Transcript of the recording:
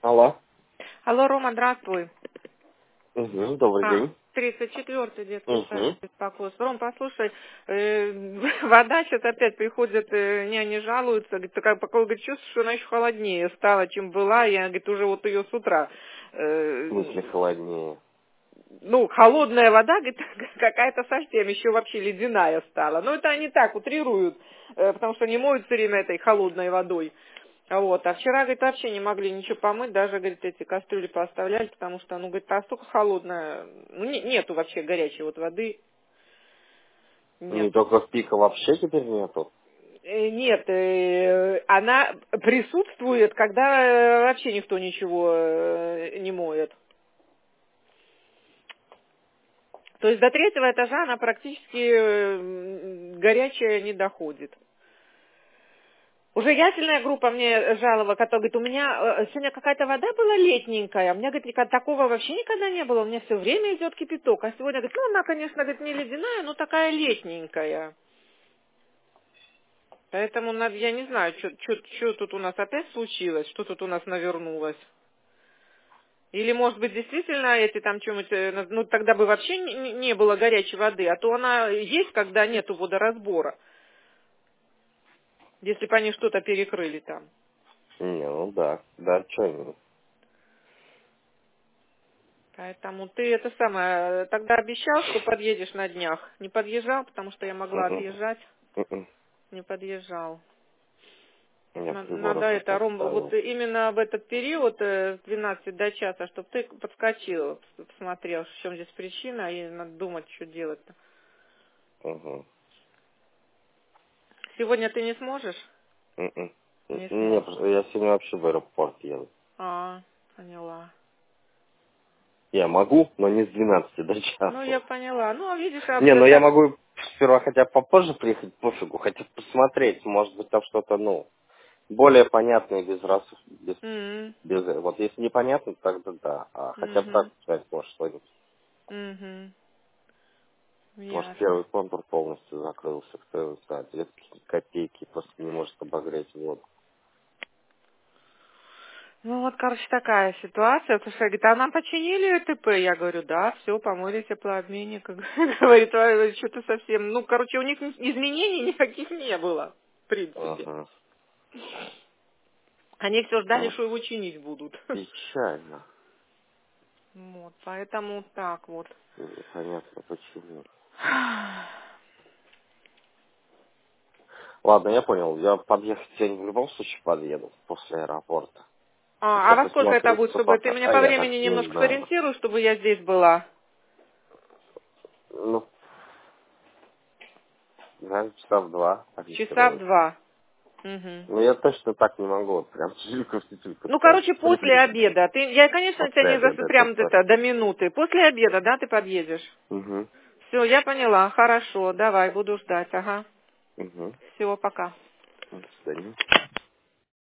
Алло. Алло, Рома, здравствуй. Угу, добрый день. 34-й детский садик Угу. беспокойство. Ром, послушай, вода сейчас опять приходит, няни жалуются, говорит, такая, говорит, чувствую, что она еще холоднее стала, чем была, я, говорит, уже вот ее с утра. В смысле холоднее? Ну, холодная вода, говорит, какая-то совсем еще вообще ледяная стала. Но это они так утрируют, потому что не моют все время этой холодной водой. Вот. А вчера, говорит, вообще не могли ничего помыть, даже, говорит, эти кастрюли поставляли, потому что, ну, говорит, настолько холодная, ну, нету вообще горячей вот воды, Не нет. только в пика вообще теперь нету? Нет, она присутствует, когда вообще никто ничего не моет. То есть до третьего этажа она практически горячая не доходит. Уже ясельная группа мне жаловала, которая говорит, у меня сегодня какая-то вода была летненькая, у меня, говорит, такого вообще никогда не было, у меня все время идет кипяток, а сегодня, говорит, ну, она, конечно, говорит, не ледяная, но такая летненькая. Поэтому я не знаю, что тут у нас опять случилось, что тут у нас навернулось. Или, может быть, действительно эти там что-нибудь, ну, тогда бы вообще не было горячей воды, а то она есть, когда нету водоразбора, если бы они что-то перекрыли там. Не, ну да. Да, что не. Поэтому ты это самое, тогда обещал, что подъедешь на днях. Не подъезжал, потому что я могла отъезжать. Не подъезжал. Я приборы Надо уже это, Ром, вот поставил. именно в этот период с 12 до часа, чтобы ты подскочил, посмотрел, в чем здесь причина, и надо думать, что делать-то. Угу. Сегодня ты не сможешь? Не Не, сможешь. просто я сегодня вообще в аэропорт еду. Поняла. Я могу, но не с 12 до Ну, я часу. поняла. Ну, а видишь, Не, ну я так... могу сперва хотя бы попозже приехать, пофигу, хотя бы посмотреть, может быть там что-то, ну, более понятное без раз, М, без, вот если непонятно, тогда да, а хотя бы так мгм, сказать, может, что-нибудь. мгм. Может, Ясно. первый контур полностью закрылся, кто знает, или какие-то копейки, просто не может обогреть воду. Ну вот, короче, такая ситуация. Слушай, говорит, а нам починили ТП? Я говорю, да, все, помыли теплообменник. Говорит, что-то совсем... Ну, короче, у них изменений никаких не было, в принципе. Ага. Они все ждали, Ну, что его чинить будут. печально. Вот, поэтому так вот. Непонятно почему. Ладно, я понял. Я подъехать я в любом случае подъеду после аэропорта. Сейчас А я во сколько это посмотрю, будет, что чтобы ты пока. меня А по я времени так не немножко знаю. сориентируешь, чтобы я здесь была? Ну, наверное, часа в 2 Часа в ориентируюсь. 2. Мгм. Ну, я точно так не могу. Вот прям тилька Ну, сказать. короче, после обеда. Я, конечно, тебя После не обеда это прям здорово. это, до минуты. После обеда, да, ты подъедешь? Угу. Все, я поняла. Хорошо, давай, буду ждать. Ага. Угу. Всего, пока. До свидания.